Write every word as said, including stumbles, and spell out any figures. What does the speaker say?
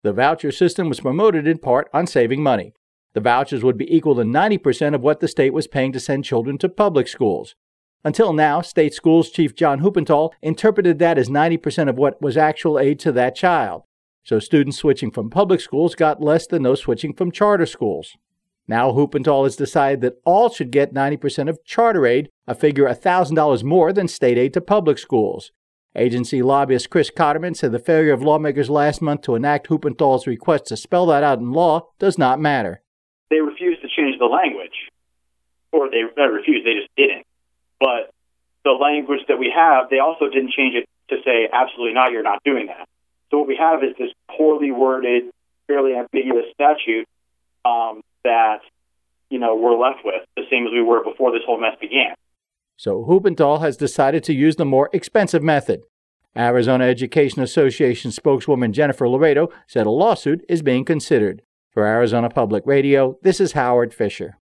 The voucher system was promoted in part on saving money. The vouchers would be equal to ninety percent of what the state was paying to send children to public schools. Until now, State Schools Chief John Huppenthal interpreted that as ninety percent of what was actual aid to that child. So students switching from public schools got less than those switching from charter schools. Now Huppenthal has decided that all should get ninety percent of charter aid, a figure one thousand dollars more than state aid to public schools. Agency lobbyist Chris Cotterman said the failure of lawmakers last month to enact Huppenthal's request to spell that out in law does not matter. They refused to change the language. Or they not refused, they just didn't. But the language that we have, they also didn't change it to say, absolutely not, you're not doing that. So what we have is this poorly worded, fairly ambiguous statute um, that, you know, we're left with, the same as we were before this whole mess began. So Huppenthal has decided to use the more expensive method. Arizona Education Association spokeswoman Jennifer Laredo said a lawsuit is being considered. For Arizona Public Radio, this is Howard Fisher.